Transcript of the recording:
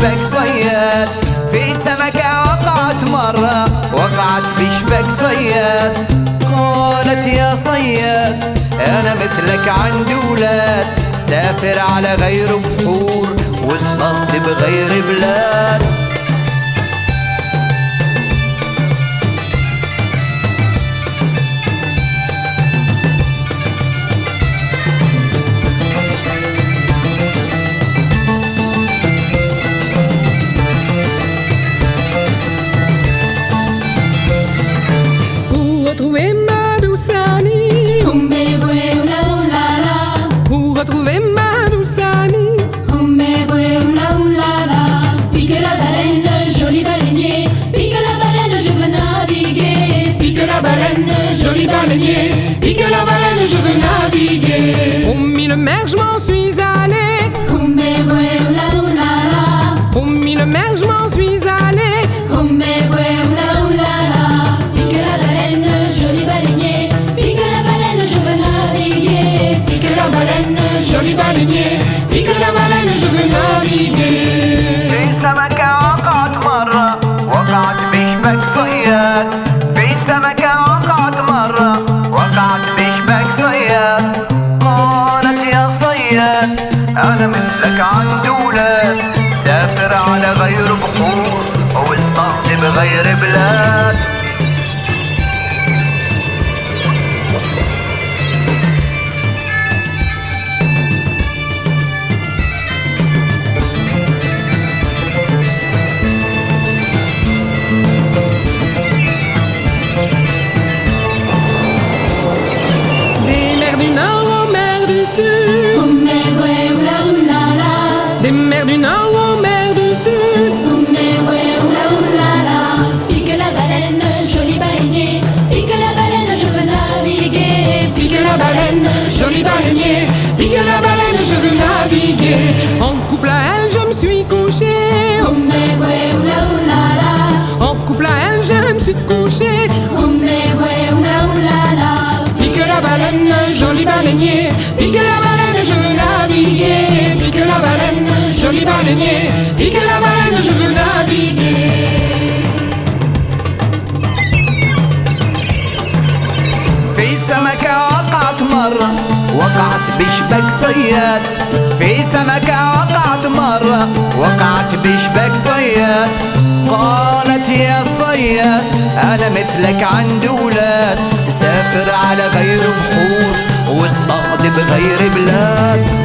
بشبك صياد. في سمكة وقعت مرة وقعت بشبك صياد. قالت يا صياد أنا مثلك عندي ولاد، سافر على غير بحور واصطاد بغير بلاد. Retrouver ma douce amie, pour retrouver ma douce amie, pique la baleine, joli baleinier, pique la baleine, je veux naviguer, pique la baleine, joli baleinier, pique la baleine, je veux naviguer. aux mille mers je m'en suis allée, aux mille mers je m'en suis allée, pique la baleine, joli baleinier, pique la baleine, je veux naviguer, pique la baleine, joli baleinier, pique la baleine, je veux naviguer. في سمكة وقعت مرة وقعت بشبك صياد. في سمكة وقعت مرة وقعت بشبك صياد. قالت يا صياد أنا مثلك عندي ولاد، سافر على غير بحور واصطاد بغير بلاد. des mers du nord aux mers du sud, des mers du nord aux mers du sud, pique la baleine, joli baleinier, pique la baleine, je veux naviguer, pique la baleine, joli baleinier, pique la baleine, je veux naviguer. en couple à elle je me suis couchée, en couple à elle je me suis couchée, Pique la baleine, joli baleinier, pique la baleine, je veux naviguer, pique la baleine, joli baleinier, pique la baleine, je veux naviguer. في سمكة وقعت مرة وقعت بشبك صياد. في سمكة وقعت مرة وقعت بشبك صياد. قالت يا صياد أنا مثلك عندي ولاد، سافر على غير بحور واصطاد بغير بلاد.